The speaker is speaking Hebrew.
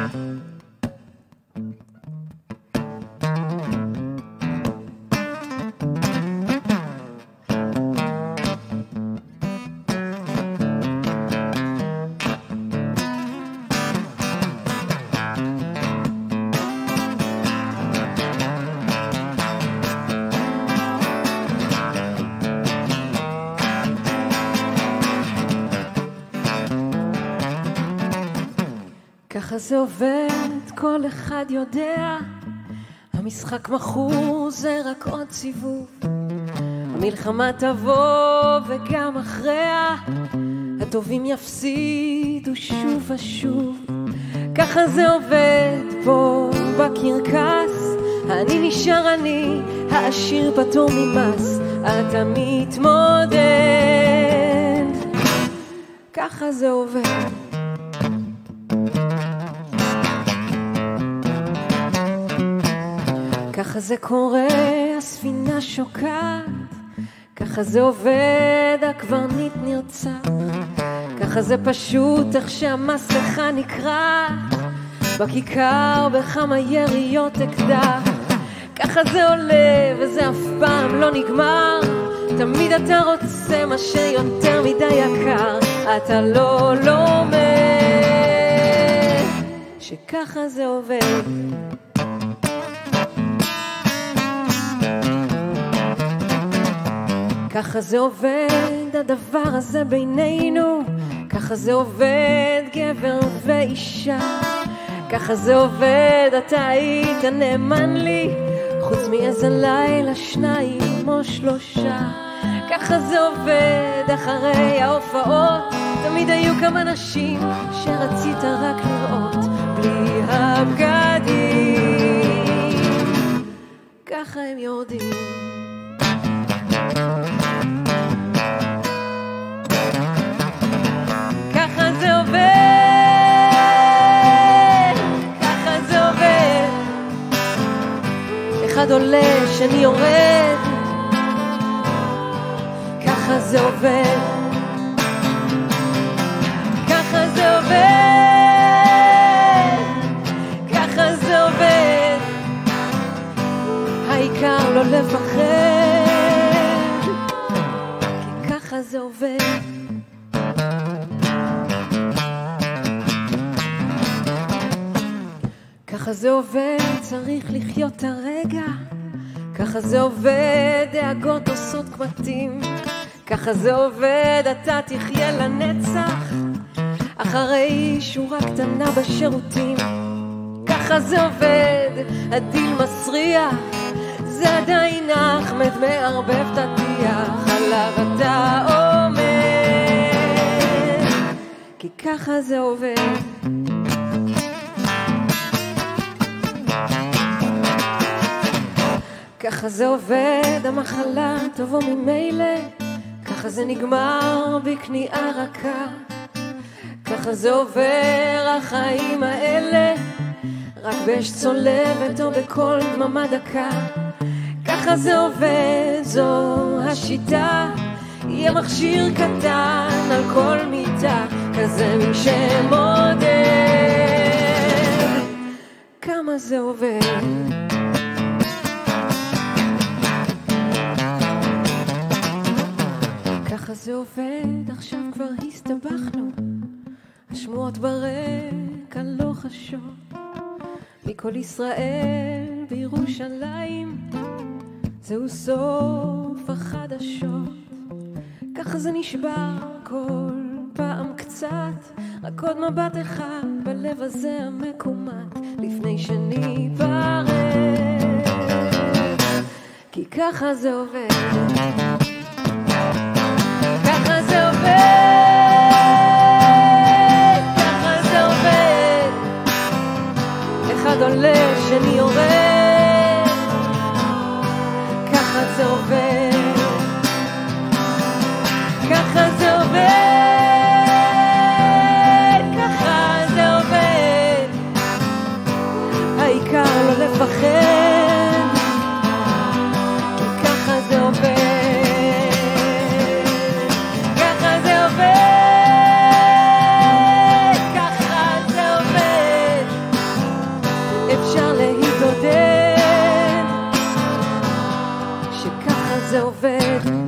ככה זה עובד, כל אחד יודע, המשחק מכור זה רק עוד סיבוב, המלחמה תבוא וגם אחריה הטובים יפסידו שוב ושוב. ככה זה עובד פה בקרקס, אני נשאר אני, העשיר פטור ממס, אתה מתמודד. ככה זה עובד. ככה זה קורה, הספינה שוקעת, ככה זה עובד, הקברניט נרצח, ככה זה פשוט איך שהמסכה נקרעת, בכיכר בכמה יריות אקדח. ככה זה עולה וזה אף פעם לא נגמר, תמיד אתה רוצה מה שיותר מדי יקר, אתה לא לומד שככה זה עובד. ככה זה עובד הדבר הזה בינינו, ככה זה עובד גבר ואישה, ככה זה עובד, אתה היית נאמן לי, חוץ מאיזה לילה שניים או שלושה. ככה זה עובד אחרי ההופעות, תמיד היו כמה נשים שרצית רק לראות בלי הבגדים, ככה הם יורדים. ככה זה עובד, ככה זה עובד, אחד עולה שני יורד, ככה זה עובד, ככה זה עובד, ככה זה עובד, העיקר לא לפחד, כי ככה זה עובד. ככה זה עובד, צריך לחיות את הרגע, ככה זה עובד, דאגות עושות קמטים, ככה זה עובד, אתה תחיה לנצח אחרי שורה קטנה בשירותים. ככה זה עובד, הדיל מסריח, זה עדיין אחמד מערבב תתיח, עליו אתה עומד, כי ככה זה עובד. ככה זה עובד, המחלה תבוא ממילא, ככה זה נגמר בכניעה רכה, ככה זה עובר החיים האלה, רק באש צולבת או בכל דממה דקה. ככה זה עובד, זו השיטה, יהיה מכשיר קטן על כל מיטה, כזה מי שמודד, כמה זה עובד. ככה זה עובד, עכשיו כבר הסתבכנו, השמועות ברקע לא חשות, מכל ישראל בירושלים, זהו סוף החדשות. ככה זה נשבר כל פעם קצת, רק עוד מבט אחד בלב הזה המקומט, לפני שניפרד, כי ככה זה עובד. ככה זה עובד, ככה זה עובד, אחד עולה שני יורד, ככה זה עובד, ככה זה עובד, ככה זה עובד, העיקר לא לפחד, כי ככה זה עובד. זה עובד.